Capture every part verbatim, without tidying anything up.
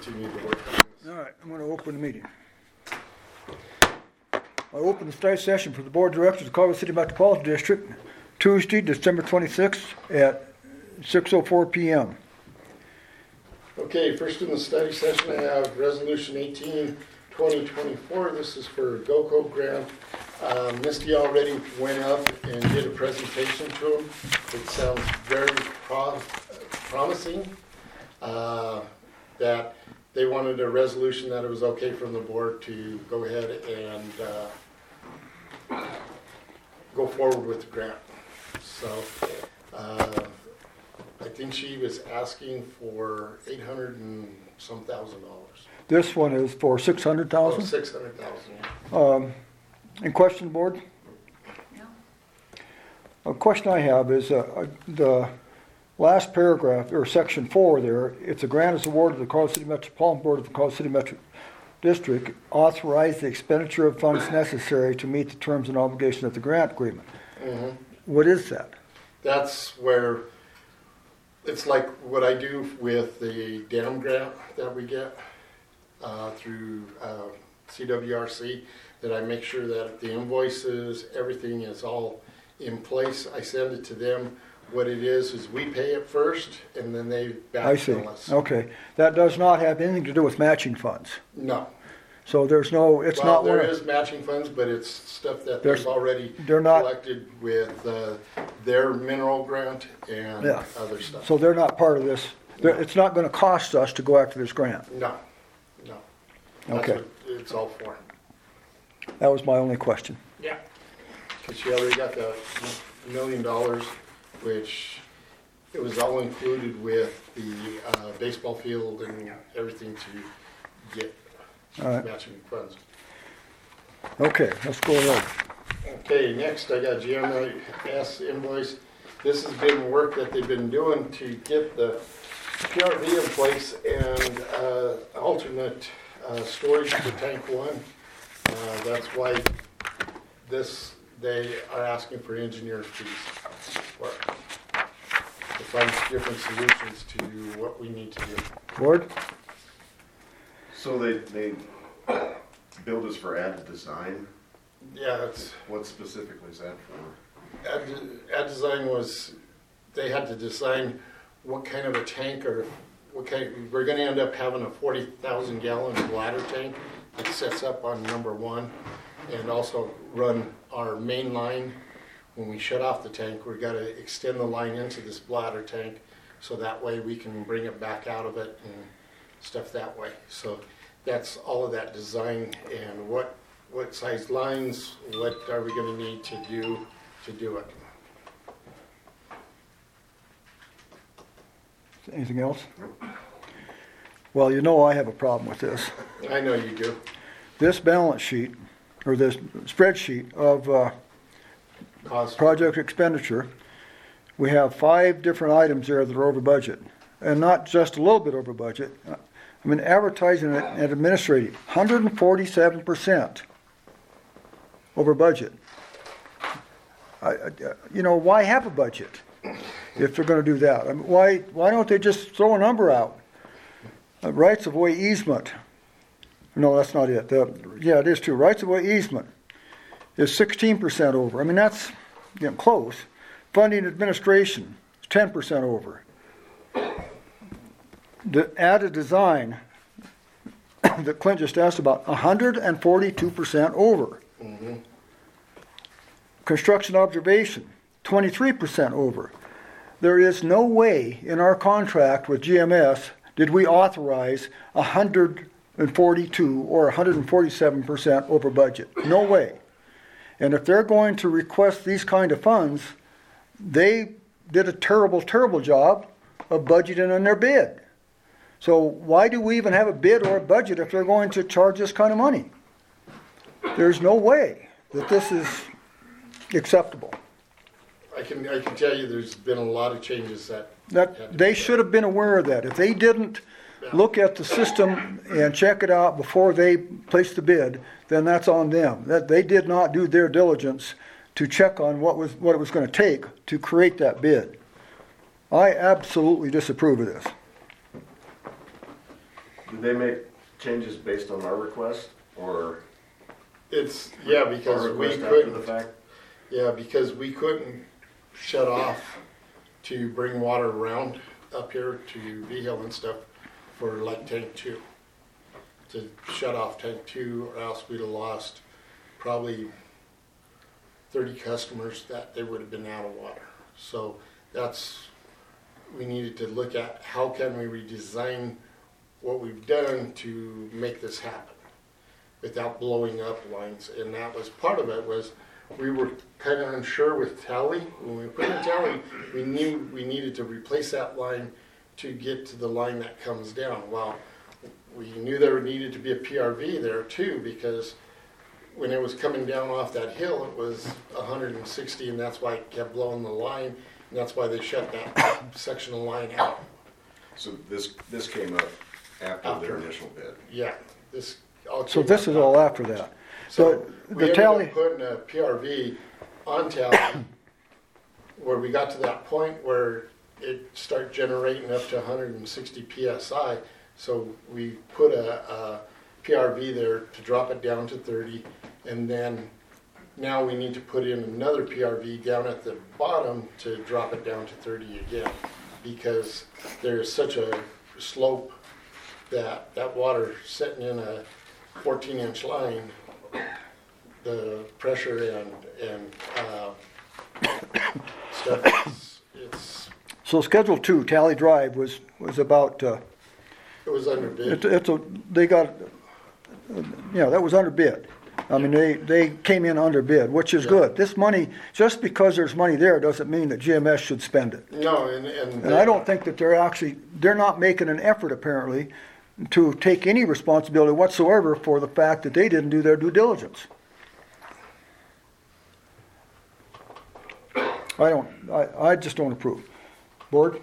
continue to work on this. All right, I'm going to open the meeting. I open the study session for the Board of Directors of the Colorado City Metropolitan District, Tuesday, December twenty-sixth at six oh four p.m. Okay, first in the study session, I have Resolution eighteen twenty twenty-four. This is for GOCO grant. Um, Misty already went up and did a presentation to them. It sounds very pro- promising. Uh, that they wanted a resolution that it was okay from the board to go ahead and uh, go forward with the grant. So uh, I think she was asking for eight hundred and some thousand dollars. This one is for six hundred thousand dollars? Oh, six hundred thousand dollars. Um, in question, Board? No. A question I have is uh, the last paragraph, or section four there, it's a grant is awarded to the Colorado City Metropolitan Board of the Colorado City Metro District, authorize the expenditure of funds necessary to meet the terms and obligations of the grant agreement. Mm-hmm. What is that? That's where, it's like what I do with the dam grant that we get uh, through uh, C W R C, that I make sure that the invoices, everything is all in place. I send it to them. What it is, is we pay it first, and then they I see. backfill us. Okay. That does not have anything to do with matching funds. No. So there's no, it's Well, not there one of- is matching funds, but it's stuff that There's- they've already they're not- collected with uh, their mineral grant and Yeah. other stuff. So they're not part of this. They're- It's not going to cost us to go after this grant. No, no. That's Okay. what it's all for. That was my only question. Yeah. Because she already got the million dollars, which it was all included with the uh, baseball field and everything to get All right. matching funds. Okay, let's go ahead. Okay, next I got G M S invoice. This has been work that they've been doing to get the P R V in place and uh, alternate uh, storage for tank one. Uh, that's why this, they are asking for engineer's fees for it, to find different solutions to what we need to do. Board? So they, they build us for ad design? Yeah, it's, What specifically is that for? Ad, ad design was, they had to design what kind of a tank, or what kind, we're gonna end up having a forty thousand gallon bladder tank that sets up on number one, and also run our main line. When we shut off the tank, we've gotta extend the line into this bladder tank, so that way we can bring it back out of it and stuff that way. So that's all of that design, and what, what size lines, what are we gonna need to do to do it. Anything else? Well, you know I have a problem with this. I know you do. This balance sheet, or this spreadsheet of uh, Cost. project expenditure, we have five different items there that are over budget. And not just a little bit over budget. I mean, advertising and administrative, one hundred forty-seven percent over budget. I, I, you know, why have a budget if they're going to do that? I mean, why, why don't they just throw a number out? Uh, rights of way easement. No, that's not it. The, yeah, it is too. Rights of way easement is sixteen percent over. I mean, that's getting close. Funding administration is ten percent over. The added design that Clint just asked about, one hundred forty-two percent over. Mm-hmm. Construction observation, twenty-three percent over. There is no way in our contract with G M S did we authorize one hundred forty-two or one hundred forty-seven percent over budget. No way. And if they're going to request these kind of funds, they did a terrible, terrible job of budgeting in their bid. So why do we even have a bid or a budget if they're going to charge this kind of money? There's no way that this is acceptable. I can, I can tell you there's been a lot of changes that. That they should have been aware of that. If they didn't look at the system and check it out before they placed the bid, then that's on them. That they did not do their diligence to check on what was what it was going to take to create that bid. I absolutely disapprove of this. Did they make changes based on our request, or It's, yeah, our because we request after the couldn't, fact? yeah, because we couldn't shut off to bring water around up here to V Hill and stuff for like tank two. To shut off tank two, or else we'd have lost probably thirty customers that they would have been out of water. So that's, we needed to look at how can we redesign what we've done to make this happen without blowing up lines. And that was part of it, was we were kind of unsure with Tally. When we put in Tally, we knew we needed to replace that line to get to the line that comes down. Well, we knew there needed to be a P R V there too, because when it was coming down off that hill, it was one hundred sixty, and that's why it kept blowing the line, and that's why they shut that section of line out. So this, this came up after After. their initial bid. Yeah, this. all So came this up is all after that. So The- we the ended tally- up putting a P R V on Tally, where we got to that point where it started generating up to one hundred sixty P S I. So we put a, a P R V there to drop it down to thirty, and then now we need to put in another P R V down at the bottom to drop it down to thirty again, because there's such a slope that that water sitting in a fourteen inch line, the pressure and, and, uh, stuff, is, it's, So Schedule Two, Tally Drive, was, was about, uh, it was under it's, bid. it's a, they got, uh, yeah, that was under bid. I mean, they, they came in under bid, which is Yeah. good. This money, just because there's money there, doesn't mean that G M S should spend it. No, and, and. And I don't think that they're actually, they're not making an effort apparently to take any responsibility whatsoever for the fact that they didn't do their due diligence. I don't, I, I just don't approve. Board?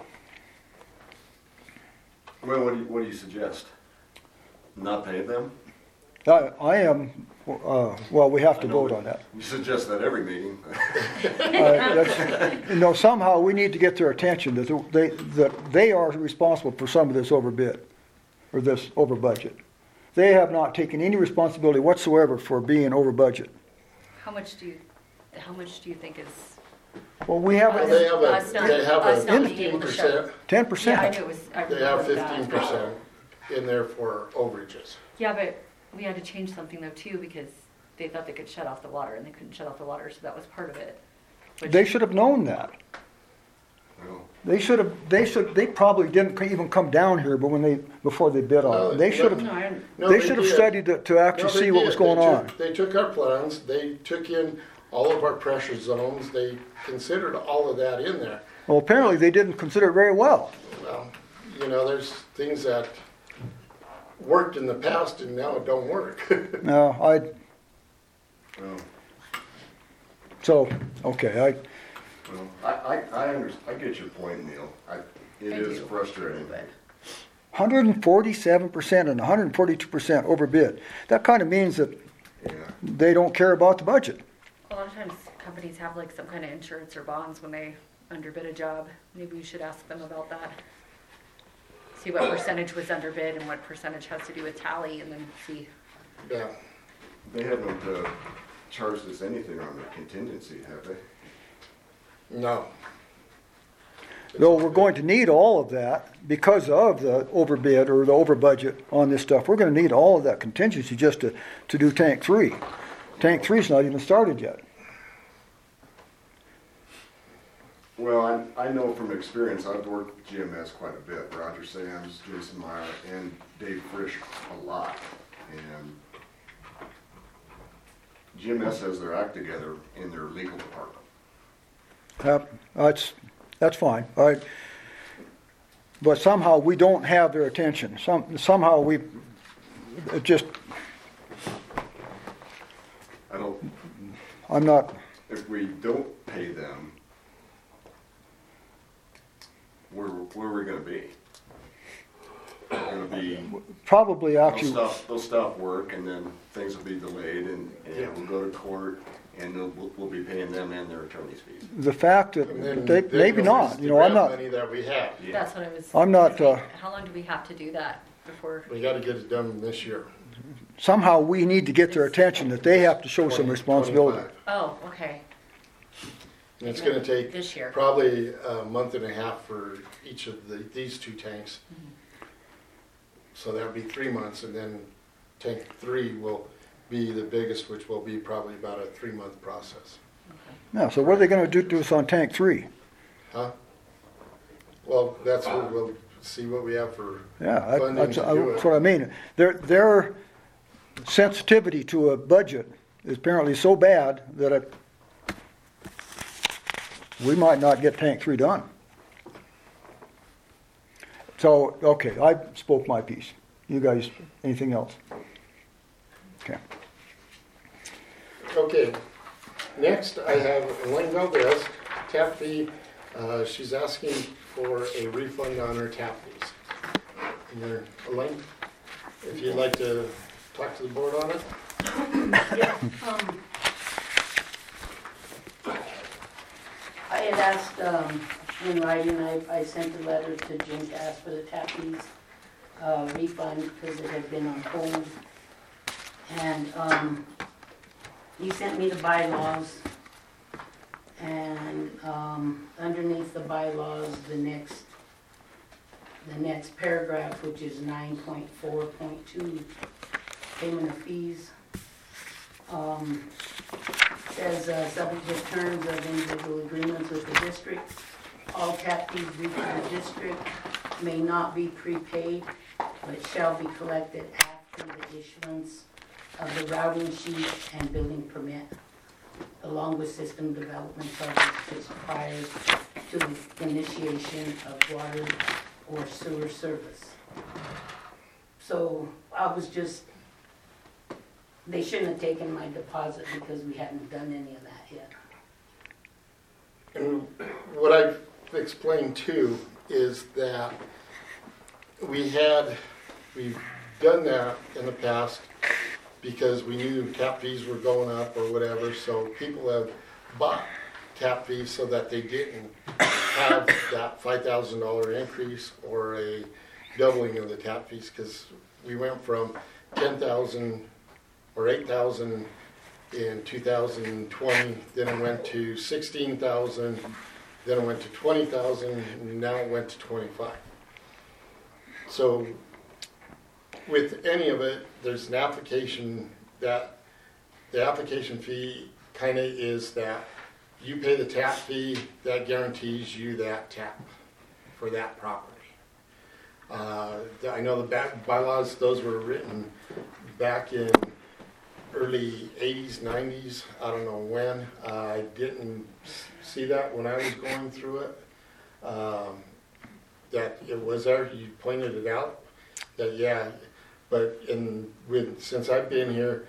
Well, what do you, what do you suggest? Not pay them? I, I am, uh, well, we have to I know vote we- on that. You suggest that every meeting. Uh, that's- You know, somehow we need to get their attention that they, that they are responsible for some of this overbid, or this over budget. They have not taken any responsibility whatsoever for being over budget. How much do you, how much do you think is, Well, we have Well, it they have Us a, not- they have us a not being fifteen able to show. percent, ten yeah, I percent. knew it was, I they have remember that. fifteen percent in there for overages. Yeah, but we had to change something though too, because they thought they could shut off the water and they couldn't shut off the water, so that was part of it. Which- They should have known that. Well, They should have, they should, they probably didn't even come down here, but when they, before they bid on it. They should have, No, I don't- No, they should have did. studied it to No, actually they see what did. was going They on. took- They took our plans, they took in all of our pressure zones, they considered all of that in there. Well, apparently they didn't consider it very well. Well, you know, there's things that worked in the past and now it don't work. No, I, well, so, okay, I, well, I, I, I under, I get your point, Neil. I, it I is do. frustrating. But one hundred forty-seven percent and one hundred forty-two percent overbid. That kind of means that Yeah. they don't care about the budget. a lot of times companies have like some kind of insurance or bonds when they underbid a job. Maybe we should ask them about that. See what percentage was underbid and what percentage has to do with tally, and then see. Yeah, They haven't, uh, charged us anything on the contingency, have they? no. Though we're going to need all of that because of the overbid or the over budget on this stuff. We're going to need all of that contingency just to, to do tank three. Tank three's not even started yet. Well, I, I know from experience, I've worked with G M S quite a bit, Roger Sams, Jason Meyer, and Dave Frisch a lot. And G M S has their act together in their legal department. Yep, that's, that's fine. All right. But somehow we don't have their attention. Some, somehow we, it just, I don't, I'm not, if we don't pay them, where, where are we gonna be? We're gonna be, probably they'll actually, stop, they'll stop work and then things will be delayed and, and we'll go to court and they'll- we'll, we'll be paying them and their attorney's fees. the fact that, And then they, they maybe can not, use you the know, I'm grant not, Money that we have. Yeah. That's what I was. I'm not, gonna uh, say. How long do we have to do that? before? We gotta get it done this year. Somehow we need to get their attention that they have to show some twenty responsibility. twenty-five. Oh, okay. And it's gonna take This year. probably a month and a half for each of the, these two tanks. So that would be three months, and then tank three will be the biggest, which will be probably about a three-month process. Yeah, so what are they gonna do to us on tank three? Huh? Well, that's what we'll see what we have for Yeah, that- funding that's, to do that's it. what I mean. Their, their sensitivity to a budget is apparently so bad that it, we might not get tank three done. So, okay, I spoke my piece. You guys, anything else? Okay. Okay, next I have Elaine Valdez, tap fee. Uh, she's asking for a refund on her tap fees. And there, Elaine, if you'd like to talk to the board on it? Yeah, um, I had asked, um, in writing, I, I sent a letter to Jim to ask for the tap fees, uh, refund because it had been on hold. And, um, he sent me the bylaws. And, um, underneath the bylaws, the next, the next paragraph, which is nine point four point two, payment of fees. Um, says, uh, subject to terms of individual agreements with the district. All tap fees due to the district may not be prepaid, but shall be collected after the issuance of the routing sheet and building permit, along with system development projects prior to the initiation of water or sewer service. So I was just, they shouldn't have taken my deposit because we hadn't done any of that yet. And what I've explained too is that we had, we've done that in the past because we knew tap fees were going up or whatever, so people have bought tap fees so that they didn't have that five thousand dollar increase or a doubling of the tap fees, because we went from ten thousand or eight thousand in two thousand twenty, then it went to sixteen thousand, then it went to twenty thousand, and now it went to twenty-five. So with any of it, there's an application that, the application fee kind of is that you pay the tap fee, that guarantees you that tap for that property. Uh, I know the back bylaws, those were written back in early eighties, nineties, I don't know when. Uh, I didn't see that when I was going through it. Um, that it was there, you pointed it out, that yeah, but in, with, since I've been here,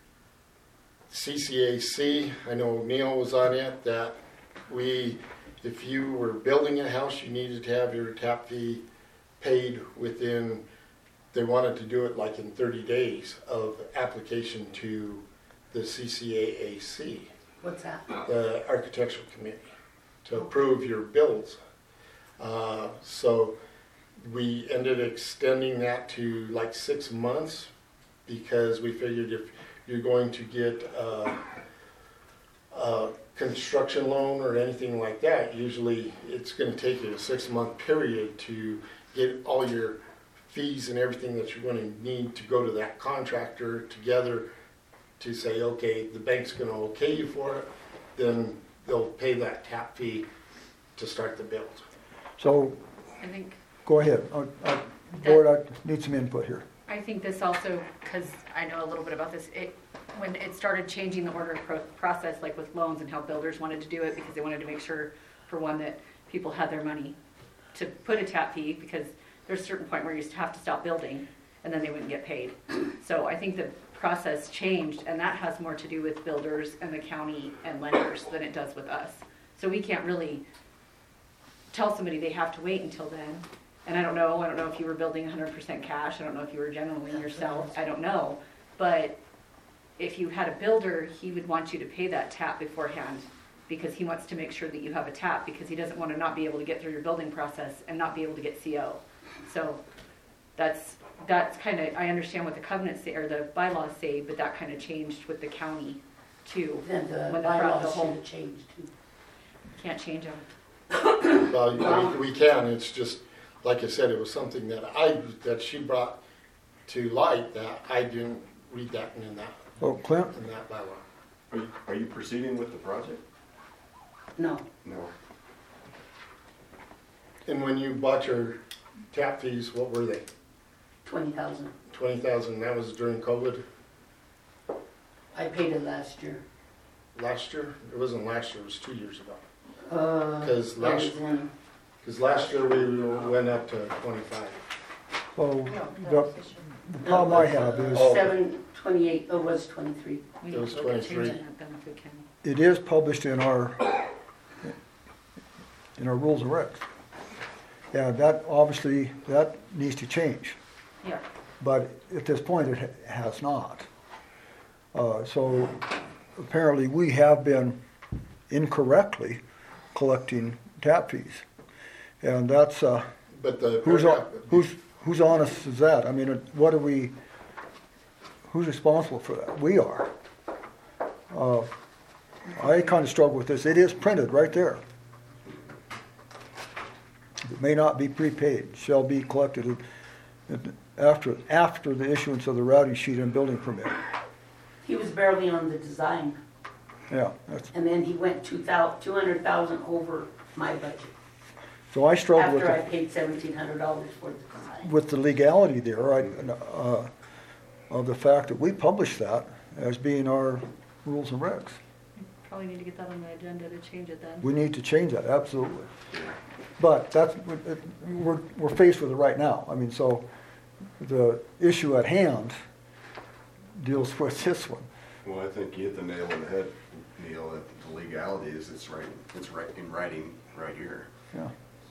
C C A C, I know Neil was on it, that we, if you were building a house, you needed to have your tap fee paid within, they wanted to do it like in thirty days of application to the C C A A C, What's that? the architectural committee, to approve your bills. Uh, so we ended extending that to like six months because we figured if you're going to get a, a construction loan or anything like that, usually it's going to take you a six month period to get all your fees and everything that you're going to need to go to that contractor together to say, okay, the bank's going to okay you for it, then they'll pay that tap fee to start the build. So, I think, go ahead. Uh, uh, Board, I need some input here. I think this also, because I know a little bit about this, it, when it started changing the order pro- process, like with loans and how builders wanted to do it, because they wanted to make sure, for one, that people had their money to put a tap fee, because there's a certain point where you used to have to stop building, and then they wouldn't get paid. So I think the process changed, and that has more to do with builders and the county and lenders than it does with us. So we can't really tell somebody they have to wait until then. And I don't know, I don't know if you were building one hundred percent cash, I don't know if you were genuinely yourself, I don't know. But if you had a builder, he would want you to pay that tap beforehand, because he wants to make sure that you have a tap, because he doesn't want to not be able to get through your building process and not be able to get C O. So that's that's kind of, I understand what the covenants say, or the bylaws say, but that kind of changed with the county too. Then the When they brought the bylaws should whole, have changed too. can't change them. Well, we, we can, it's just, like I said, it was something that I, that she brought to light that I didn't read that in that, Well, Clint, in that bylaw. Are you, are you proceeding with the project? No, No. And when you bought your tap fees, what were they? twenty thousand. Twenty thousand, that was during COVID I paid it last year. last year? It wasn't last year, it was two years ago. Uh, 'Cause it last- was in- Because last year we went up to twenty-five. so the, the problem I have is, Oh. Seven twenty-eight, oh, it was twenty-three. We It need was to look at twenty-three. changing that then if we can. it is published in our, in our rules and regs. Yeah, that, obviously, that needs to change, Yeah, but at this point, it ha- has not. Uh, so apparently, we have been incorrectly collecting tap fees. And that's, uh, But the. who's, on- who's, who's honest is that? I mean, what are we, who's responsible for that? We are. Uh, I kind of struggle with this. It is printed right there. It may not be prepaid, shall be collected after, after the issuance of the routing sheet and building permit. He was barely on the design, Yeah, that's, and then he went two thou, two hundred thousand over my budget. so I struggle with After I it. paid seventeen hundred dollars for the design. With the legality there, I, uh, of the fact that we publish that as being our rules and regs. probably need to get that on the agenda to change it then. We need to change that, absolutely. But that's, we're, we're faced with it right now. I mean, so the issue at hand deals with this one. Well, I think you hit the nail on the head, Neil, that the legality is it's right, it's right in writing right here. Yeah.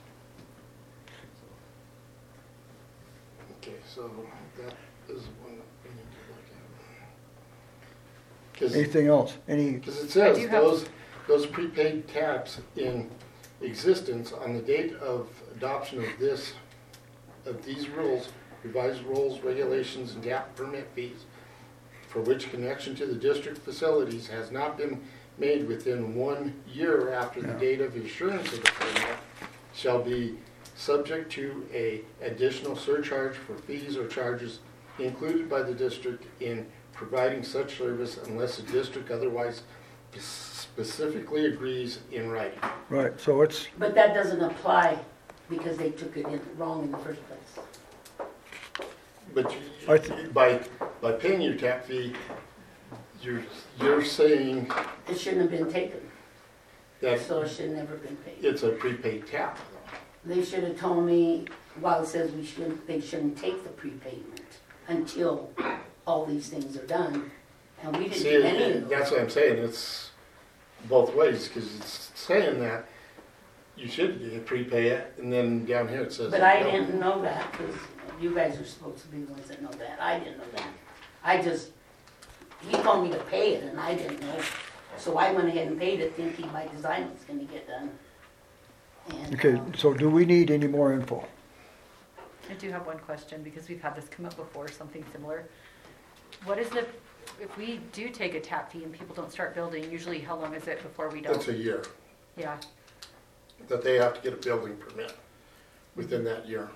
Okay, so that is one that we need to look at. Because Anything else? Any, Because it says, I do have- those, those prepaid taps in existence on the date of adoption of this, of these rules, revised rules, regulations, and tap permit fees, for which connection to the district facilities has not been made within one year after the Yeah. date of issuance of the permit, shall be subject to a additional surcharge for fees or charges included by the district in providing such service unless the district otherwise specifically agrees in writing. right, so it's, But that doesn't apply because they took it in wrong in the first place. But I you- th- by, by paying your tap fee, you're, you're saying It shouldn't have been taken, that so it should never been paid. it's a prepaid tap. They should have told me, while it says we shouldn't, they shouldn't take the prepayment until all these things are done. And we didn't See, do any of that's those. what I'm saying, it's both ways, because it's saying that you should prepay it, and then down here it says. But I no. didn't know that, because you guys are supposed to be the ones that know that. I didn't know that. I just, he told me to pay it, and I didn't know. So I went ahead and paid it, thinking my design was gonna get done. And, okay, um, so do we need any more info? I do have one question, because we've had this come up before, something similar. What is the, if we do take a tap fee and people don't start building, usually how long is it before we That's don't? a year, Yeah, that they have to get a building permit within that year.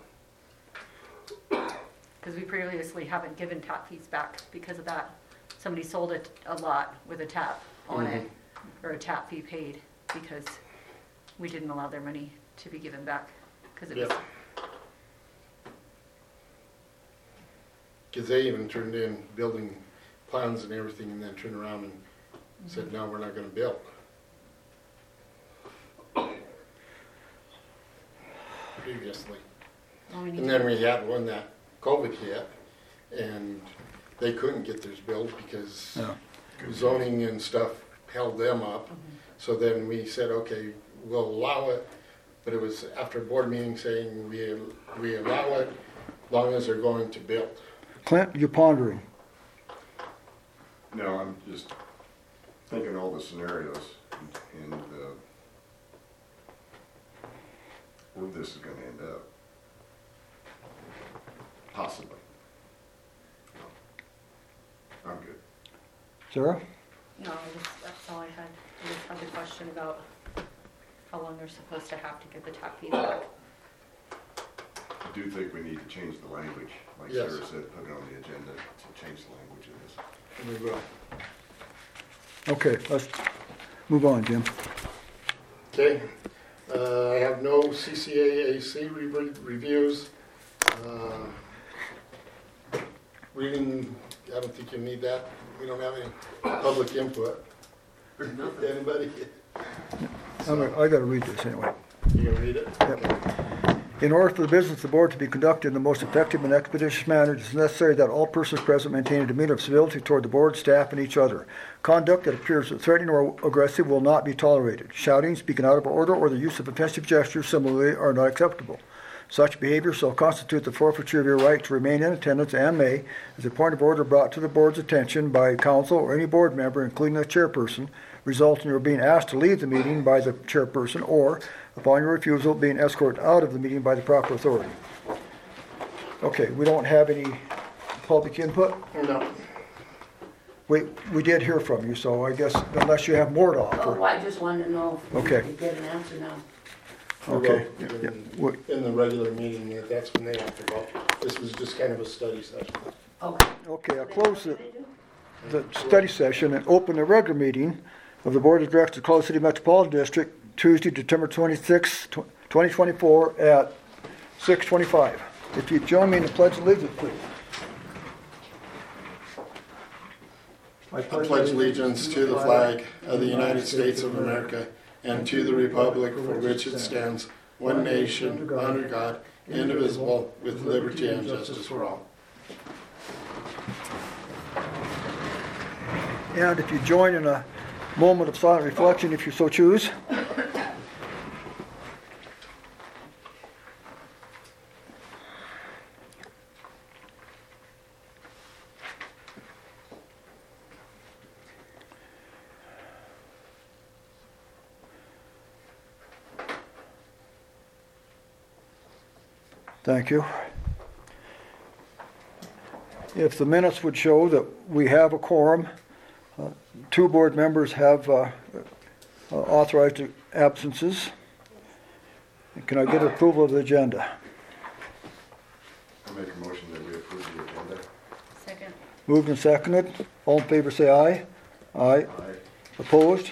because we previously haven't given tap fees back because of that. Somebody sold a, a lot with a tap on it, or a tap fee paid, because we didn't allow their money to be given back, because it was, Yep. Because they even turned in building plans and everything, and then turned around and said, no, we're not gonna build. Previously. well, we need And to- then we had one that COVID hit, and they couldn't get theirs built because Yeah. zoning and stuff held them up. So then we said, okay, we'll allow it, but it was after a board meeting saying we, we allow it long as they're going to build. Clint, you're pondering. No, I'm just thinking all the scenarios and, and, uh, where this is gonna end up. Possibly. I'm good. Sarah? No, I just, that's all I had. I just had the question about how long they're supposed to have to give the tap fees back. I do think we need to change the language, like Yes. Sarah said, put it on the agenda to change the language of this. We will. Okay, let's move on, Jim. Okay, uh, I have no C C A A C re- reviews. Uh, Reading, I don't think you need that. We don't have any public input. Anybody? I'm gonna- I gotta read this anyway. You gonna read it? Yep. In order for the business of the board to be conducted in the most effective and expeditious manner, it is necessary that all persons present maintain a demeanor of civility toward the board, staff, and each other. Conduct that appears threatening or aggressive will not be tolerated. Shouting, speaking out of order, or the use of offensive gestures similarly are not acceptable. Such behavior shall constitute the forfeiture of your right to remain in attendance and may, as a point of order brought to the board's attention by council or any board member, including the chairperson, result in your being asked to leave the meeting by the chairperson or, upon your refusal, being escorted out of the meeting by the proper authority. Okay, we don't have any public input? No. We, we did hear from you, so I guess unless you have more to Oh, offer. I just wanted to know if we Okay. could get an answer now. We will Okay. in- Yeah, we- In the regular meeting, yeah, that's when they have to go. This was just kind of a study session. Okay. Okay, I'll close the, the study session and open the regular meeting of the Board of Directors of Colorado City Metropolitan District, Tuesday, September twenty-sixth, twenty twenty-four at six twenty-five. If you join me in the Pledge of Allegiance, please. I pledge allegiance to the flag of the United States of America and to the republic for which it stands, one nation, under God, indivisible, with liberty and justice for all. And if you join in a moment of silent reflection, if you so choose. Thank you. If the minutes would show that we have a quorum, uh, two board members have uh, uh, authorized absences. Can I get approval of the agenda? I make a motion that we approve the agenda. Second. Moved and seconded. All in favor say aye. Aye. Aye. Opposed?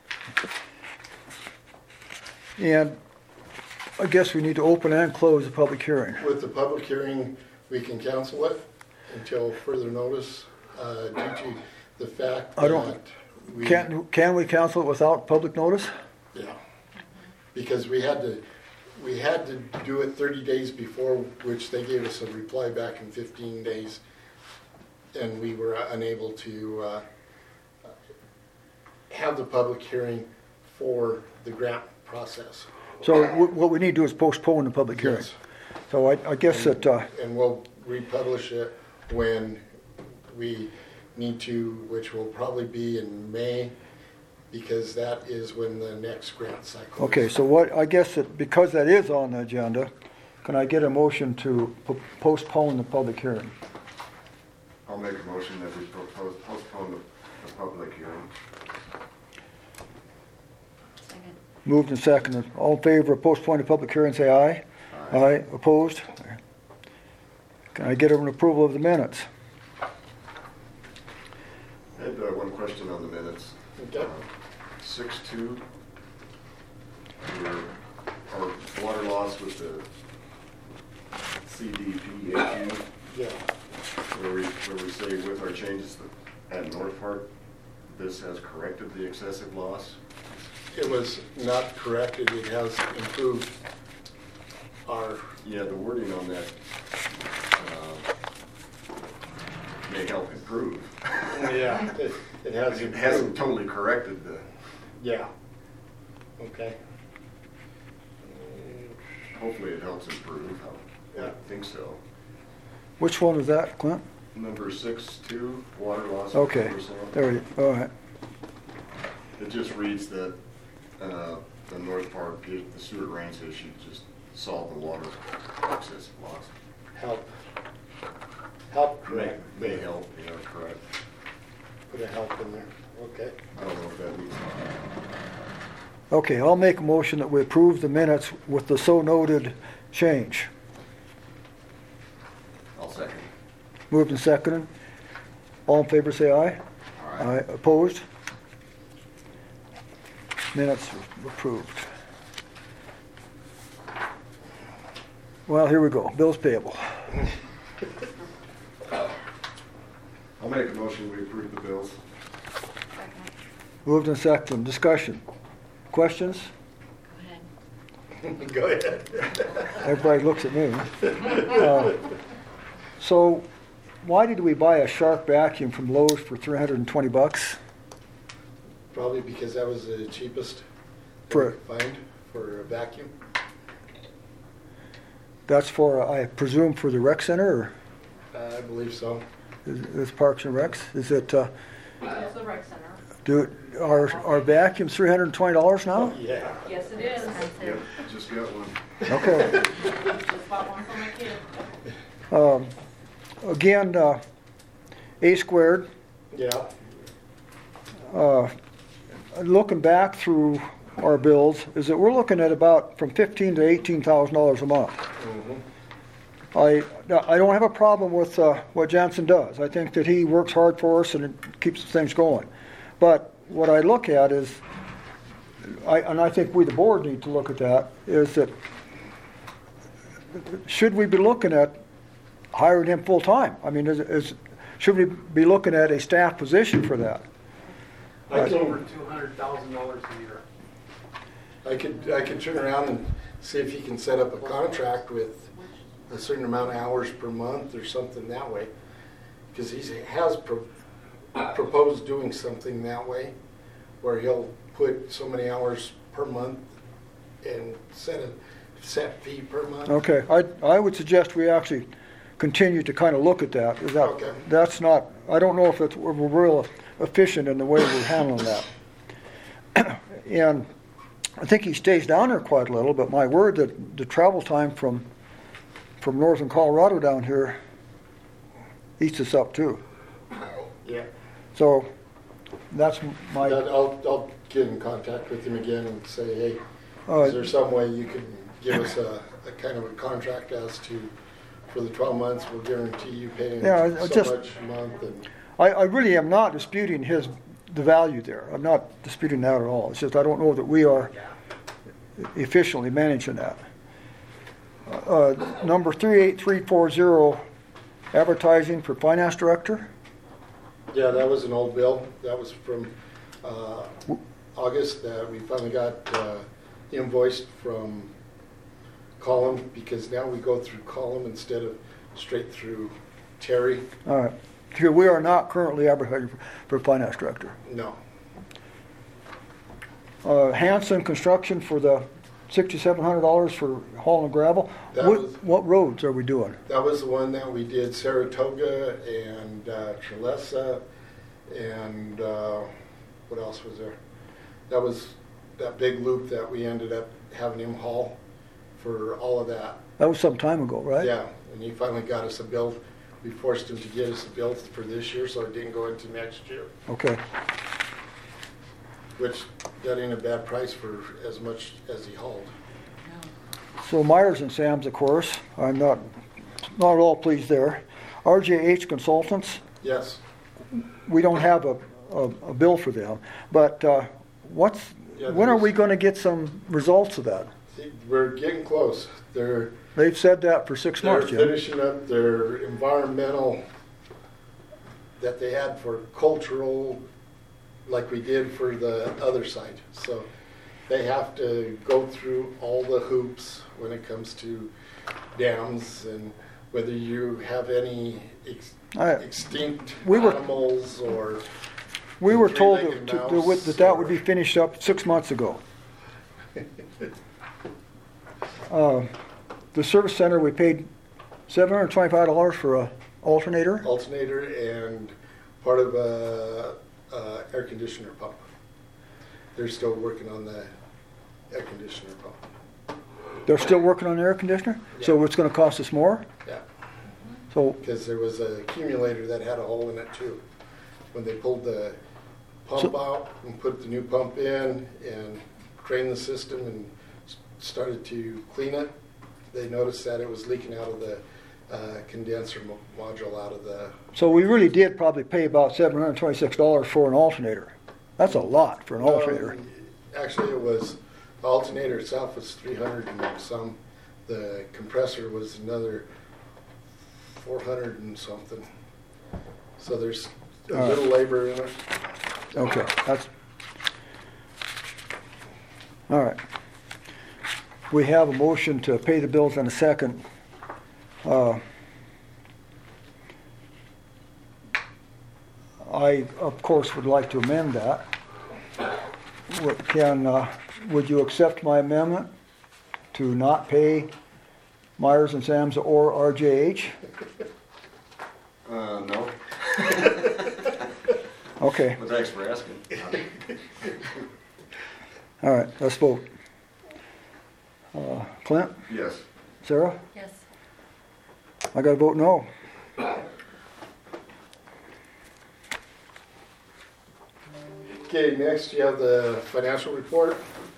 And I guess we need to open and close the public hearing. With the public hearing, we can cancel it until further notice uh, due to the fact I don't- that we... Can, can we cancel it without public notice? Yeah, because we had to, we had to do it thirty days before, which they gave us a reply back in fifteen days, and we were unable to uh, have the public hearing for the grant process. So w- what we need to do is postpone the public hearing. Yes. So I, I guess that, uh, And we'll republish it when we need to, which will probably be in May, because that is when the next grant cycle is. okay, so what, I guess that because that is on the agenda, can I get a motion to po- postpone the public hearing? I'll make a motion that we propose, postpone the, the public hearing. Second. Moved and seconded. All in favor of postponing the public hearing, say aye. Aye. Opposed? Can I get an approval of the minutes? I had uh, one question on the minutes. Okay. Six two, our water loss with the C D P H U, Yeah, where we, where we say with our changes at North Park, this has corrected the excessive loss. it was not corrected, it has improved our, Yeah, the wording on that uh, may help improve. yeah, it, it has It hasn't improved. totally corrected the, Yeah. Okay. hopefully it helps improve. I Yeah. think so. Which one was that, Clint? Number six two, water loss. Okay, percent. there you, all right. It just reads that uh, the North Park, the Stewart Range issue just solved the water excessive loss. Help. Help May, correct. may help, yeah, correct. Put a help in there, okay. I don't know if that needs. Okay, I'll make a motion that we approve the minutes with the so noted change. I'll second. Moved and seconded. All in favor say aye. All right. Aye. Opposed? Minutes approved. Well, here we go. Bills payable. I'll make a motion, we approve the bills. Moved and seconded. Discussion. Questions? Go ahead. Go ahead. Everybody looks at me. Uh, So, why did we buy a Shark vacuum from Lowe's for three hundred twenty bucks? Probably because that was the cheapest For- we could find for a vacuum. That's for, I presume, for the rec center, or Uh, I believe so. is is Parks and Recs? Is it, uh, It's the rec center. do, are, are vacuums three hundred twenty dollars now? Yeah. Yes, it is. Yep, just got one. Okay. Just bought one for my kid. Um, Again, uh, A squared, Yeah, uh, looking back through our bills, is that we're looking at about from fifteen to eighteen thousand dollars a month. mhm. I, I don't have a problem with uh, what Jansen does. I think that he works hard for us and it keeps things going. But what I look at is, I, and I think we, the board, need to look at that, is that should we be looking at hiring him full-time? I mean, is, is, should we be looking at a staff position for that? I That's over can, two hundred thousand dollars a year. I could, I could turn around and see if he can set up a contract with a certain amount of hours per month or something that way. Because he has pro- proposed doing something that way, where he'll put so many hours per month and set a set fee per month. Okay, I, I would suggest we actually continue to kind of look at that. Is that, Okay. That's not, I don't know if it's, we're real efficient in the way we're handling that. And I think he stays down there quite a little, but my word, that the travel time from, from northern Colorado down here eats us up too. Yeah. So that's my, That- I'll, I'll get in contact with him again and say, hey, uh, is there some way you could give us a, a kind of a contract as to, for the twelve months, we'll guarantee you paying Yeah, I- I so just- much a month and, I, I really am not disputing his, the value there. I'm not disputing that at all. It's just I don't know that we are efficiently managing that. Uh, number three eight three four zero, advertising for finance director. yeah, that was an old bill. That was from, uh, August that we finally got, uh, invoiced from Column, because now we go through Column instead of straight through Terry. All right. Here, we are not currently advertising for, for finance director. No. Uh, Hanson Construction for the sixty-seven hundred dollars for hauling and gravel. That What, was- what roads are we doing? That was the one that we did Saratoga and uh, Trelesa and uh, what else was there? That was that big loop that we ended up having him haul for all of that. That was some time ago, right? Yeah, and he finally got us a bill. We forced him to get us a bill for this year, so it didn't go into next year. Okay. Which, that ain't a bad price for as much as he hauled. So Myers and Sam's, of course, I'm not, not at all pleased there. R J H Consultants, Yes. we don't have a, a, a bill for them, but uh, what's, Yeah, when are there's- we going to get some results of that? See, we're getting close. They're, They've said that for six they're months, Jim. finishing up their environmental that they had for cultural, like we did for the other site. So they have to go through all the hoops when it comes to dams and whether you have any ex- I- extinct we were- animals or. We were told three-legged that, mouse that that would or- be finished up six months ago. Uh, The service center, we paid seven hundred twenty-five dollars for a alternator. Alternator and part of a, a air conditioner pump. They're still working on the air conditioner pump. They're still working on the air conditioner, so Yeah. it's going to cost us more. Yeah, So because there was an accumulator that had a hole in it too. when they pulled the pump out and put the new pump in and drained the system and s- started to clean it, they noticed that it was leaking out of the uh, condenser mo- module out of the, So we really did probably pay about seven hundred twenty-six dollars for an alternator. That's a lot for an alternator. Um, actually, it was, the alternator itself was three hundred and some. The compressor was another four hundred and something. So there's a All right. little labor in it. Okay, that's, all right. We have a motion to pay the bills in a second. Uh, I, of course, would like to amend that. What Can, uh, would you accept my amendment to not pay Myers and Sam's or R J H? Uh, no, Okay, but thanks for asking. all right, let's vote. Uh, Clint, Yes. Sarah? Yes. I gotta vote no. Okay, next you have the financial report.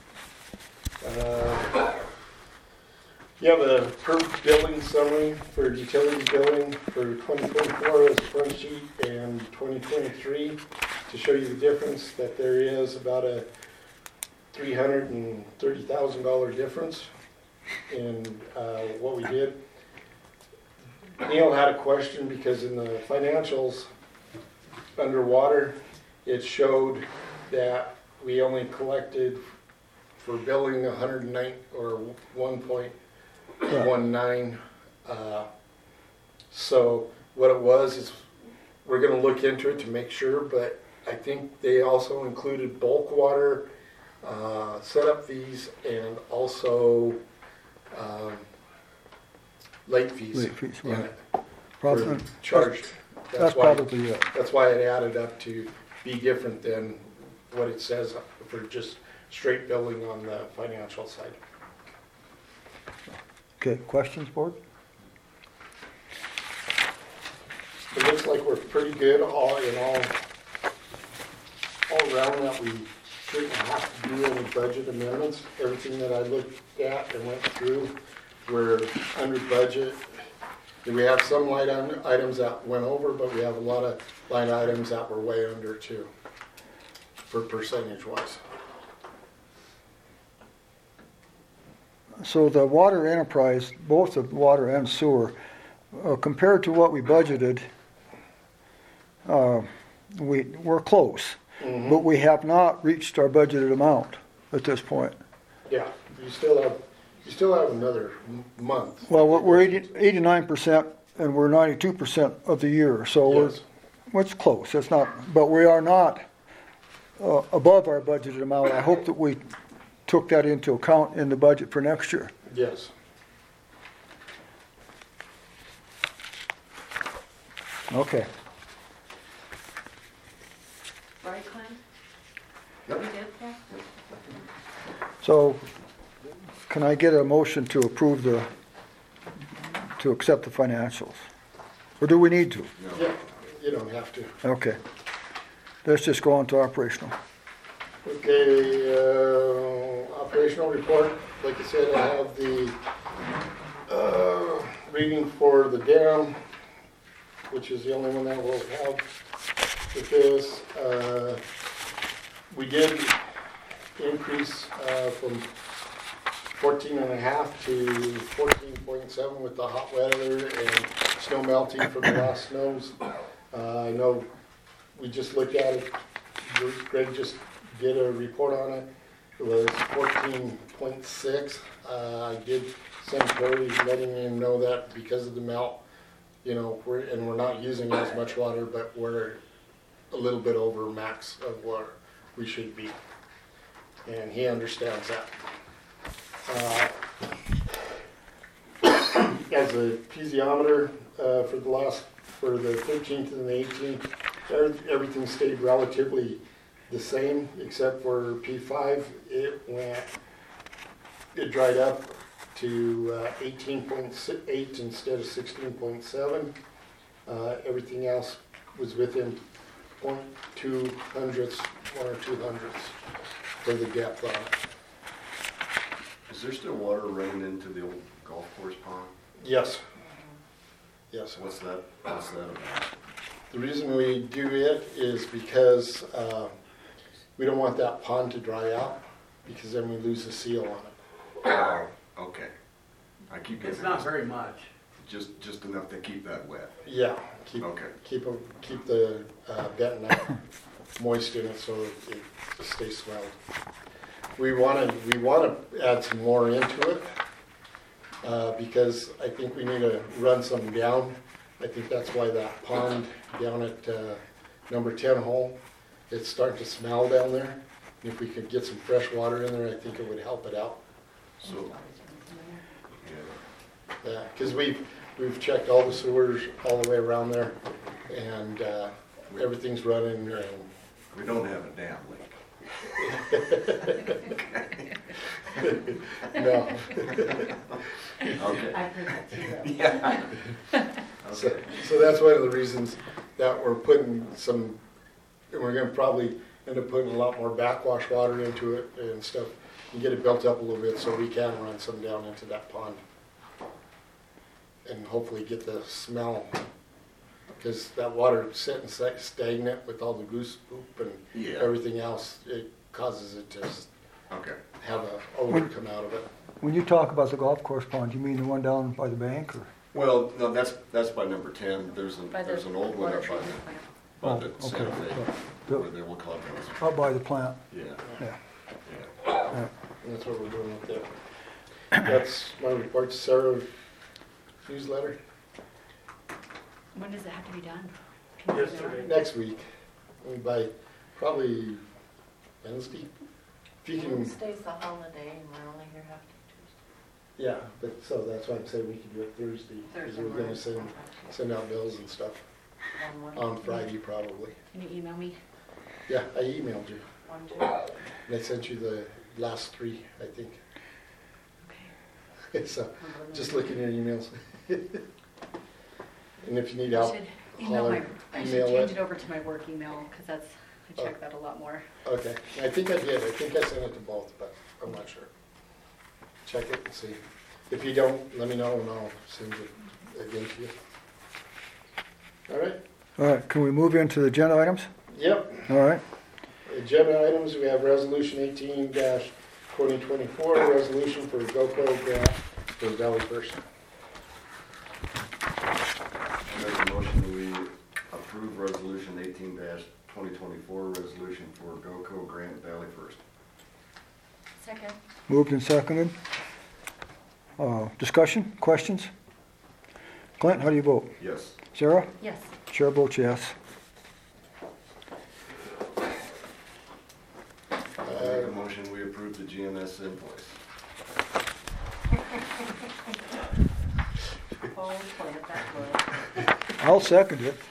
Uh, You have a per billing summary for utility billing for twenty twenty-four as a front sheet and twenty twenty-three to show you the difference, that there is about a three hundred thirty thousand dollars difference in uh, what we did. Neil had a question because in the financials, underwater, it showed that we only collected for billing one hundred nine or one point one nine. Uh, so what it was is we're going to look into it to make sure, but I think they also included bulk water, uh, setup fees, and also um, late fees. Late fees, in right. it. Probably, Were charged. that's why- probably it. That's why it added up to be different than what it says for just straight billing on the financial side. Okay, questions, board? It looks like we're pretty good all in all, all around, that we shouldn't have to do any budget amendments. Everything that I looked at and went through, we're under budget. We have some line item- items that went over, but we have a lot of line items that were way under too, for percentage wise. So the water enterprise, both the water and sewer, uh, compared to what we budgeted, uh, we, we're close. Mhm. But we have not reached our budgeted amount at this point. Yeah, you still have, you still have another m- month. Well, we're- we're eighty, eighty-nine percent and we're ninety-two percent of the year, so we're, Yes. well, it's close, it's not, but we are not uh, above our budgeted amount. I hope that we took that into account in the budget for next year. Yes. Okay. Right, Clint? Yep. We did, yeah? So, can I get a motion to approve the, to accept the financials? Or do we need to? No. Yeah, you don't have to. Okay. Let's just go on to operational. Okay, uh, operational report, like I said, I have the, uh, reading for the dam, which is the only one that we'll have with this. Uh, we did increase, uh, from fourteen and a half to fourteen point seven with the hot weather and snow melting from the last snows. Uh, I know we just looked at it, Greg just did a report on it. It was fourteen point six. Uh, I did send Corey letting him know that because of the melt, you know, we're, and we're not using as much water, but we're a little bit over max of where we should be. And he understands that. Uh, As a piezometer, uh, for the last, for the thirteenth and the eighteenth, everything stayed relatively the same, except for P five. It went, it dried up to uh, eighteen point eight instead of sixteen point seven. Uh, everything else was within point two hundredths, one or two hundredths for the depth on it. Is there still water running into the old golf course pond? Yes. Yes. What's that, what's that about? The reason we do it is because uh, we don't want that pond to dry out, because then we lose the seal on it. Oh, okay. I keep getting. It's not very much. Just, just enough to keep that wet. Yeah, keep Okay. keep a, keep the uh, bentonite moist in it so it, it stays swelled. We want to we want to add some more into it uh, because I think we need to run some down. I think that's why that pond down at uh, number ten hole, it's starting to smell down there. And if we could get some fresh water in there, I think it would help it out. So, yeah. Yeah, because we've we've checked all the sewers all the way around there, and uh, everything's running. And We don't have a dam leak. no, Okay. I've heard that too. though. Yeah. so, Okay. so that's one of the reasons that we're putting some. And we're going to probably end up putting a lot more backwash water into it and stuff, and get it built up a little bit so we can run some down into that pond, and hopefully get the smell. Because that water sitting sta- stagnant with all the goose poop and Yeah. everything else, it causes it to s- Okay. have a odor come out of it. When you talk about the golf course pond, you mean the one down by the bank, or? Well, no, that's, that's by number ten. There's an, By the there's an old one water up by treatment the, plant. by Oh, the okay. Santa Fe, The- where they will club house. Out by the plant, Yeah, yeah. yeah. And that's what we're doing with that. That's my report to Sarah newsletter. When does it have to be done? Can you do that? Yesterday. Next week, and by probably Wednesday. If you can, Wednesday's the holiday and we're only here half day yeah, but so that's why I'm saying we can do it Thursday. Because Thursday we're gonna morning. send, send out bills and stuff Tuesday. One, on one, Friday probably. Can you email me? Yeah, I emailed you. one, two. And I sent you the last three, I think. Okay. So, just look in your emails. And if you need I help, should email my, holler, I should email change it. it over to my work email, because that's, I check that a lot more. Okay, I think I did, I think I sent it to both, but I'm not sure. Check it and see. If you don't, let me know and I'll send it again to you. All right? All right, can we move into the agenda items? Yep, All right, agenda items, we have resolution eighteen twenty twenty-four, resolution for GoPro grant for Valley First. Make a motion, we approve resolution eighteen twenty twenty-four, resolution for GoCo Grant Valley First. Second. moved and seconded. Uh, Discussion, questions? Clint, how do you vote? Yes. Sarah? Yes. Chair votes yes. I make a motion, we approve the G M S invoice. Oh, plant that way. I'll second it.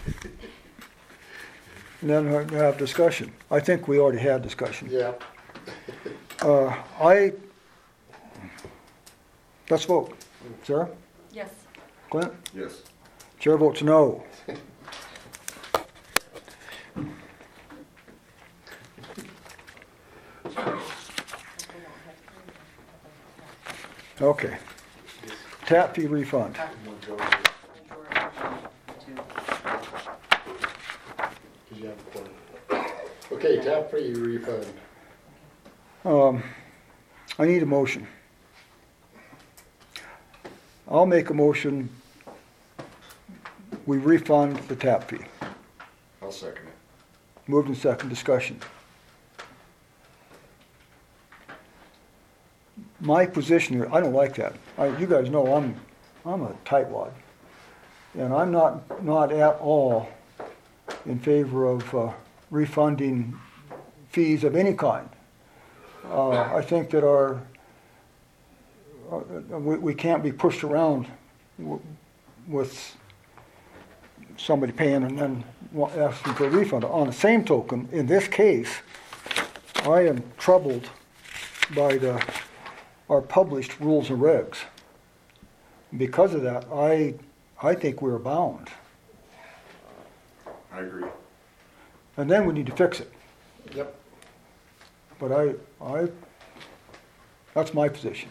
And then we have discussion. I think we already had discussion. Yeah, Uh, I, let's vote. Sarah? Yes. Clint? Yes. Chair votes no. Okay. Tap fee refund. because you have a quorum. Okay, tap fee refund. Um, I need a motion. I'll make a motion, we refund the tap fee. I'll second it. Moved in second, discussion. My position here, I don't like that. I, you guys know I'm, I'm a tightwad. And I'm not, not at all in favor of uh, refunding fees of any kind. Uh, I think that our, uh, we, we can't be pushed around w- with somebody paying and then wa- asking for a refund. On the same token, in this case, I am troubled by the, our published rules and regs. Because of that, I, I think we're bound. I agree. and then we need to fix it. Yep. But I, I, that's my position.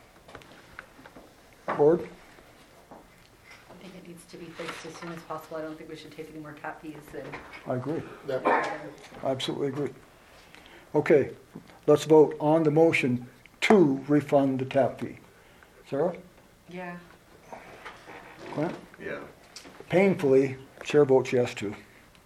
Board? I think it needs to be fixed as soon as possible. I don't think we should take any more tap fees than. I agree. Yep. I absolutely agree. Okay, let's vote on the motion to refund the tap fee. Sarah? Yeah. Clint? Yeah. Painfully, chair votes yes too.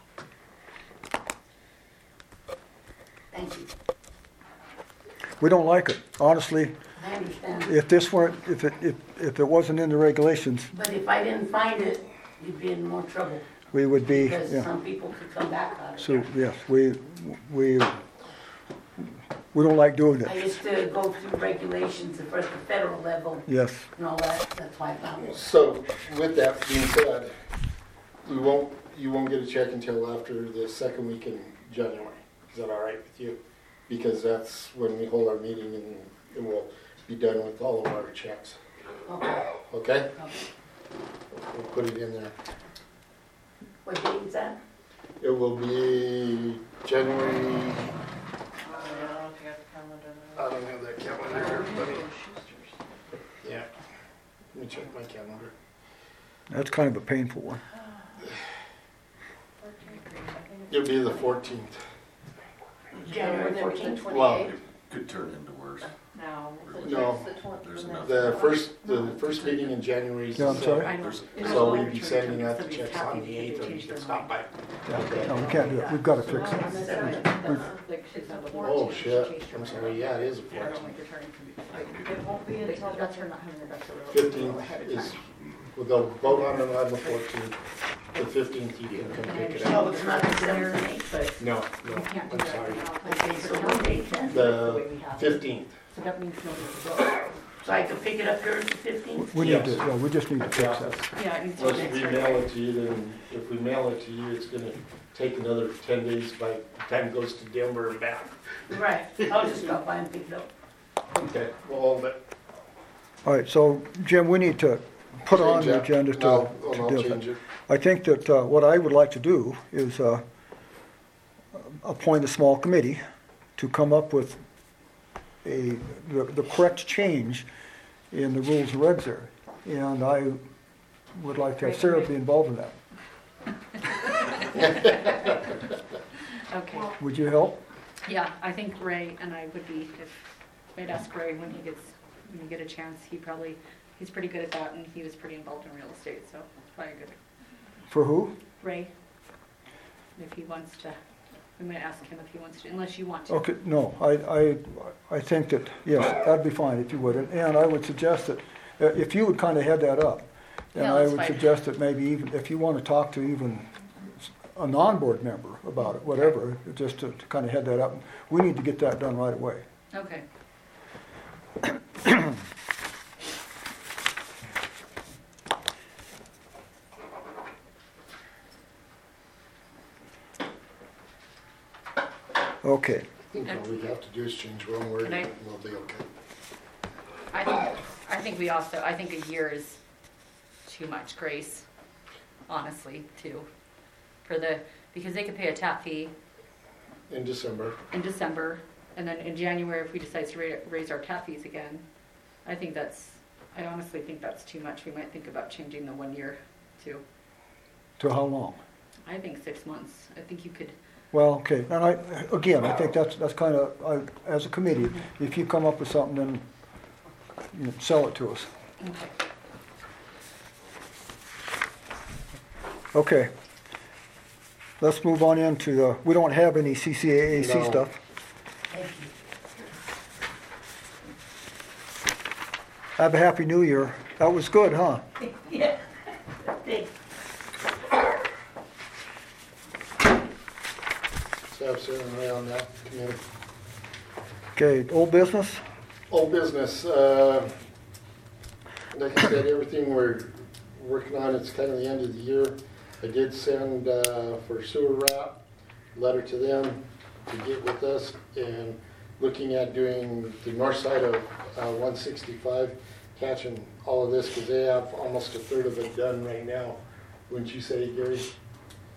Thank you. We don't like it, honestly. I understand. If this weren't, if it, if, if it wasn't in the regulations, But if I didn't find it, you'd be in more trouble. we would be, Because yeah. some people could come back on it. So, yes, we, we, we don't like doing I it. used to go through regulations at the federal level Yes, and all that. That's why I found it. So with that being said, we won't, you won't get a check until after the second week in January. Is that all right with you? Because that's when we hold our meeting and it will be done with all of our checks. Okay. Okay? Okay. We'll put it in there. What date is that? It will be January, Oh, yeah, I don't know if you got the calendar now. I don't have that calendar, but yeah. Let me check my calendar. that's kind of a painful one. It'll be the fourteenth. January There was the fourteenth? Well, twenty-eighth. Could turn into worse. No. the No. check's the twen- There's the enough. The next- first, the first meeting in January is Yeah, the I'm sorry? I seventh. know. So we'd be sending out the checks on the eighth, or you can stop by. Yeah, no, we can't do it, we've got to fix it. Like, she's not the Oh, board. shit, I'm sorry, yeah, it is a I don't fourteenth. like returning. It won't be until. That's her not having the best of Fifteenth is, well, they'll vote on it on the fourteenth. The fifteenth, you can come pick it No, up. it's not the seventh, but, No, no, We can't do I'm that sorry. now. okay, so what date then? The fifteenth. So that means nobody can vote. So I could pick it up here at the fifteenth? We need to, Yes. yeah, we just need to fix that. Yeah, it needs to Once be we next mail Friday. it to you, then if we mail it to you, it's gonna take another ten days by the time it goes to Denver and back. Right, I'll just stop by and pick it up. Okay, we'll hold it. All right, so Jim, we need to put on Change the that. agenda to, I'll- to I'll do change that. it. I think that uh, what I would like to do is uh, appoint a small committee to come up with a, the, the correct change in the rules and regs there. And I would like to have Sarah be involved in that. Okay, Would you help? yeah, I think Ray and I would be, if, I'd ask Ray when he gets, when you get a chance, he probably, he's pretty good at that, and he was pretty involved in real estate, so it's probably good. For who? Ray, if he wants to, we might ask him if he wants to, unless you want to. Okay, no, I, I, I think that, yes, that'd be fine if you would. And- And I would suggest that, uh, if you would kind of head that up. And Yeah, I that's would fine. suggest that maybe even, if you want to talk to even a non-board member about it, whatever, just to, to kind of head that up. We need to get that done right away. Okay. Okay, I think all we have to do is change one word Can I- and we'll be okay. I think, I think we also, I think a year is too much grace, honestly, too. For the, because they could pay a tap fee In December. in December, and then in January, if we decide to ra- raise our tap fees again, I think that's, I honestly think that's too much. We might think about changing the one year to, to how long? I think six months. I think you could, Well, okay, and I, again, I think that's, that's kind of, I, as a committee, if you come up with something, then, you know, sell it to us. okay. Okay. Let's move on into the, we don't have any C C A A C No. stuff. Thank you. Have a happy new year. That was good, huh? Yeah. Thanks. So have Sarah and Ray on that committee. Okay, old business? Old business, uh, like I said, everything we're working on, it's kind of the end of the year. I did send, uh, for sewer wrap, letter to them to get with us and looking at doing the north side of, uh, one sixty-five, catching all of this, cause they have almost a third of it done right now. Wouldn't you say, Gary?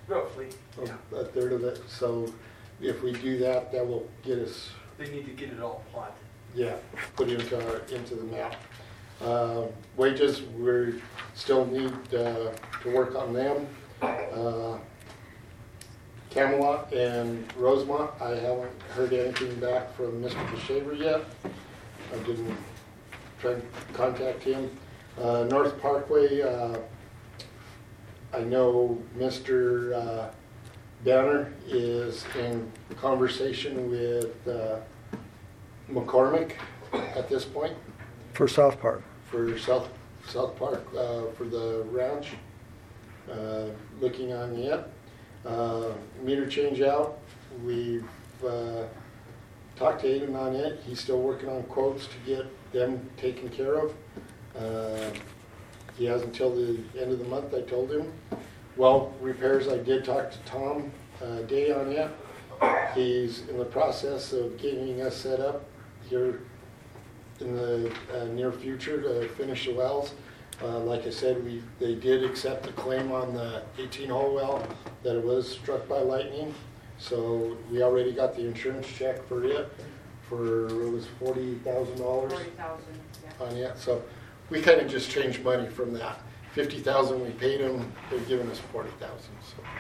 Roughly, a yeah. a third of it. So if we do that, that will get us, They need to get it all plotted. yeah, put into our, into the map. Uh, Wages, we still need uh, to work on them. Uh, Camelot and Rosemont, I haven't heard anything back from Mister DeShaver yet. I didn't try and contact him. Uh, North Parkway, uh, I know Mister uh, Banner is in conversation with uh, McCormick at this point For South Park. for South, South Park, uh, for the ranch. Uh, looking on it. Uh, meter change out, we've, uh, talked to Aiden on it. He's still working on quotes to get them taken care of. Uh, He has until the end of the month, I told him. Well, repairs, I did talk to Tom uh, Day on it. He's in the process of getting us set up here in the uh, near future to finish the wells. Uh, Like I said, we, they did accept a claim on the eighteen hole well that it was struck by lightning. So we already got the insurance check for it, for, it was forty thousand dollars Forty thousand, yeah. on it. So we kind of just changed money from that. Fifty thousand we paid them, they're giving us forty thousand,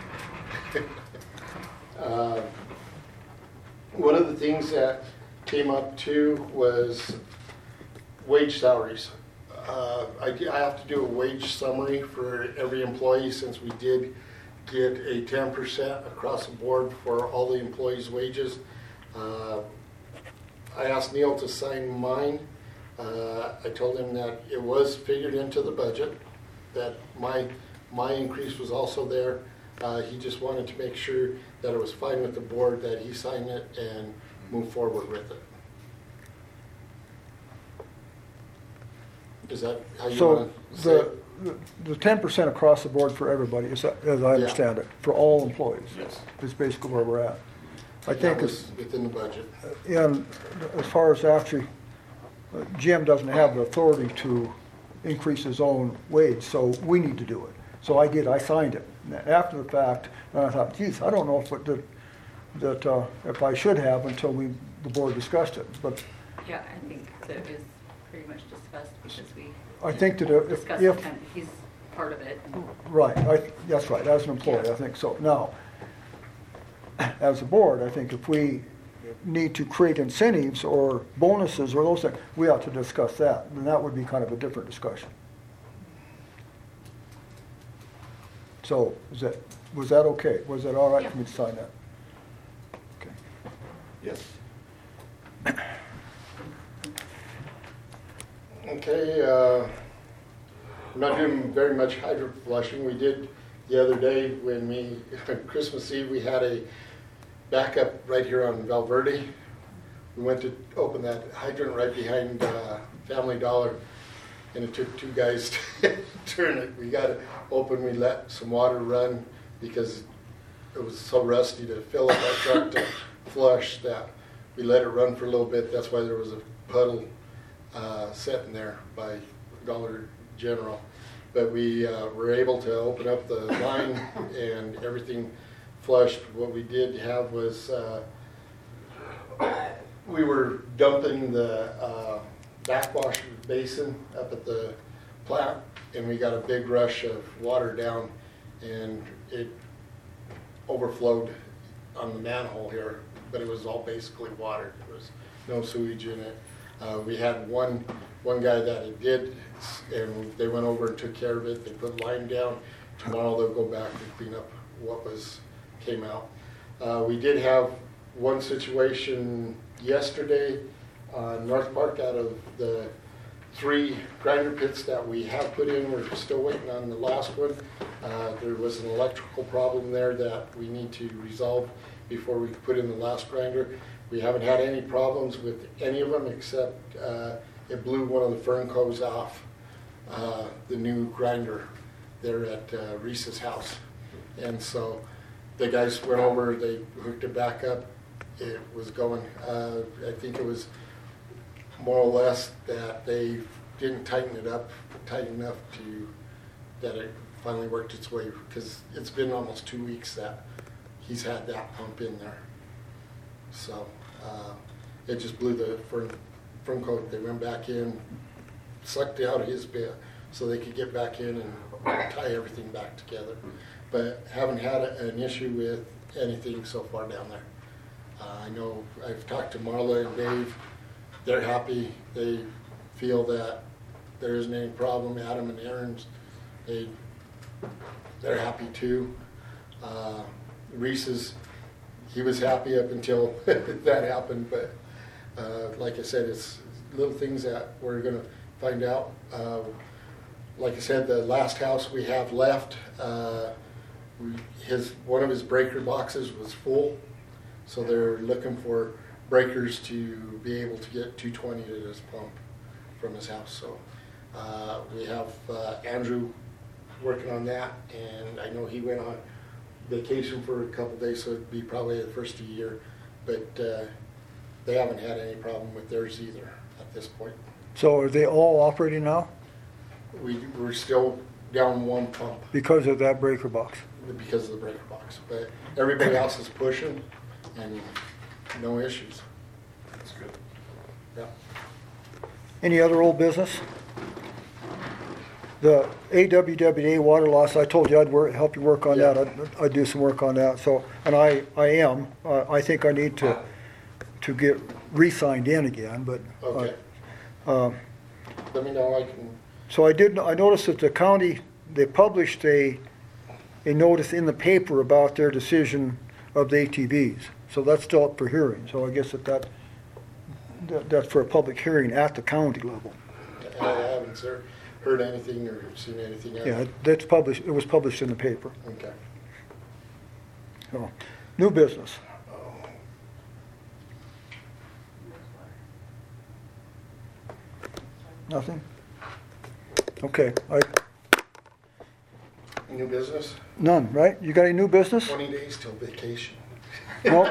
so. Uh, One of the things that came up too was wage salaries. Uh, I, I have to do a wage summary for every employee since we did get a ten percent across the board for all the employees' wages. Uh, I asked Neil to sign mine. Uh, I told him that it was figured into the budget, that my, my increase was also there. Uh, he just wanted to make sure that it was fine with the board, that he signed it and move forward with it. Is that how you So want to say the, it? the ten percent across the board for everybody, is that- as I understand it, for all employees. Yes. Is basically where we're at. I That think was it's, within the budget. and as far as actually, uh, Jim doesn't have the authority to increase his own wage, so we need to do it. So I did, I signed it. And after the fact, and I thought, geez, I don't know if it, that, that, uh, if I should have until we, the board discussed it. But Yeah, I think that it was pretty much discussed because we. I think that if, Discussed, if, kind of- he's part of it. right, I, that's right, as an employee, I think so. Now, as a board, I think if we need to create incentives or bonuses or those things, we ought to discuss that. And that would be kind of a different discussion. So, is that, was that okay? Was that all right for me to sign that? Okay. Yes. Okay, uh, I'm not doing very much hydrant flushing. We did the other day when we, Christmas Eve, we had a backup right here on Valverde. We went to open that hydrant right behind uh, Family Dollar, and it took two guys to turn it. We got it open, we let some water run because it was so rusty to fill up that truck to flush that we let it run for a little bit. That's why there was a puddle uh, sitting there by Dollar General. But we uh, were able to open up the line and everything flushed. What we did have was uh, we were dumping the uh, backwash basin up at the plant, and we got a big rush of water down, and it overflowed on the manhole here, but it was all basically water. There was no sewage in it. Uh, we had one one guy that it did, and they went over and took care of it. They put lime down. Tomorrow they'll go back and clean up what was came out. Uh, we did have one situation yesterday on North Park. Out of the three grinder pits that we have put in, we're still waiting on the last one. Uh, there was an electrical problem there that we need to resolve before we put in the last grinder. We haven't had any problems with any of them except uh, it blew one of the fern coves off uh, the new grinder there at uh, Reese's house. And so the guys went over, they hooked it back up. It was going, uh, I think it was more or less that they didn't tighten it up tight enough to, that it finally worked its way, because it's been almost two weeks that he's had that pump in there. So, uh, it just blew the firm, firm coat. They went back in, sucked out his bit so they could get back in and tie everything back together. But haven't had a- an issue with anything so far down there. Uh, I know I've talked to Marla and Dave. They're happy. They feel that there isn't any problem. Adam and Aaron's, they, they're happy too. Uh, Reese's, he was happy up until that happened, but uh, like I said, it's little things that we're gonna find out. Uh, like I said, the last house we have left, uh, we, his one of his breaker boxes was full, so they're looking for breakers to be able to get two twenty to his pump from his house. So uh, we have uh, Andrew working on that, and I know he went on vacation for a couple days, so it'd be probably the first of the year, but uh, they haven't had any problem with theirs either at this point. So are they all operating now We, we're still down one pump because of that breaker box? because of the breaker box, but everybody else is pushing and no issues. That's good. Yeah. Any other old business? The A W W A water loss, I told you I'd work, help you work on that. I'd, I'd do some work on that. So, and I, I am. Uh, I think I need to, to get re-signed in again, but. uh, Okay. Uh, Let me know. I can. So I did, I noticed that the county, they published a, a notice in the paper about their decision of the A T Vs. So that's still up for hearing. So I guess that that, that- that's for a public hearing at the county level. I haven't sir, heard anything or seen anything else. Yeah, that's published, it was published in the paper. Okay. So, new business. Nothing? Okay, I, New business. none, right? You got any new business? Twenty days till vacation. No?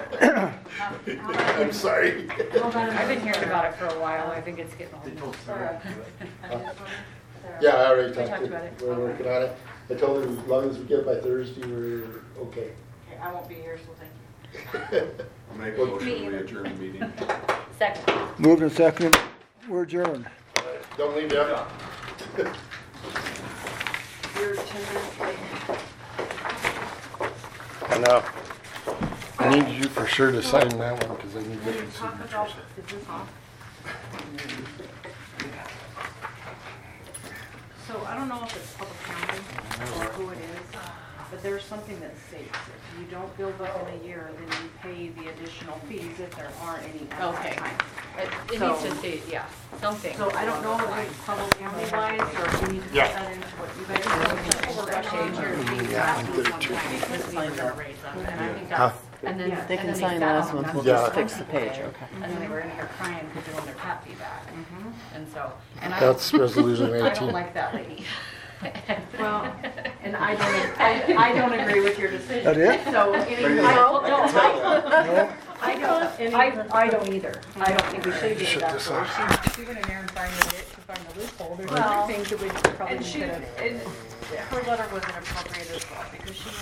I'm sorry. I've been hearing about it for a while. I think it's getting They old. told Sarah. Yeah, I already We talked, talked to- about it. we're working on it. I told her as long as we get it by Thursday, we're okay. Okay, I won't be here, so thank you. I'll make a motion, we adjourn the meeting. Second. Moved and seconded, we're adjourned. Don't leave me out. You're ten minutes late. I know. I need you for sure to sign that one because I need Can you different talk signatures. about, is this off? So I don't know if it's public county or who it is, but there's something that states if you don't bill within a year, then you pay the additional fees if there aren't any at that Okay. time. It it needs to say, yeah, something. So I don't know if it's public county wise or if you need to put Yeah. that into what you guys are doing. Change your fees Yeah, after thirty-two. sometime because we were gonna raise them. And I think Huh? that's, and then. They and can then sign sat last on month, that we'll just for fix the Sunday, page, okay. And then they were in here crying because they want their tap fee back. And so, and I. That's resolution I don't eighteen. like that lady. Well, and I don't, I, I don't agree with your decision. That it? So, anyway, you no, go. no, I, No? I don't, I, I don't either. I don't think we should have Should given that just- to her. She, she went in there and found the ditch to find the loophole. There's Well, other things that we probably and she, could have. and her letter wasn't appropriate as well, because she